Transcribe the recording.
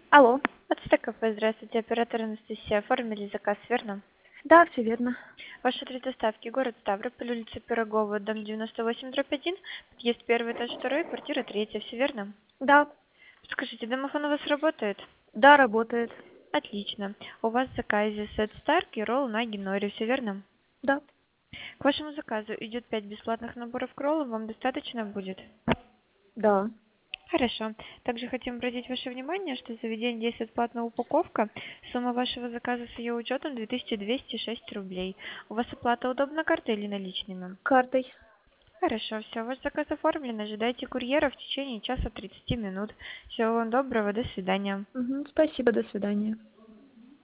Алло. От Стекафе, здравствуйте, оператор Анастасия. Оформили заказ, верно? Да, все верно. Ваш адрес доставки: город Ставрополь, улица Пирогова, дом 98/1, подъезд 1, этаж 2, квартира 3, все верно? Да. Скажите, домофон у вас работает? Да, работает. Отлично. У вас в заказе сет Старк и ролл Наги Нори, все верно? Да. К вашему заказу идет 5 бесплатных наборов к роллу, вам достаточно будет? Да. Хорошо. Также хотим обратить ваше внимание, что в заведении действует платная упаковка. Сумма вашего заказа с ее учетом 2206 рублей. У вас оплата удобна картой или наличными? Картой. Хорошо, все, ваш заказ оформлен. Ожидайте курьера в течение часа 30 минут. Всего вам доброго, до свидания. Спасибо, до свидания.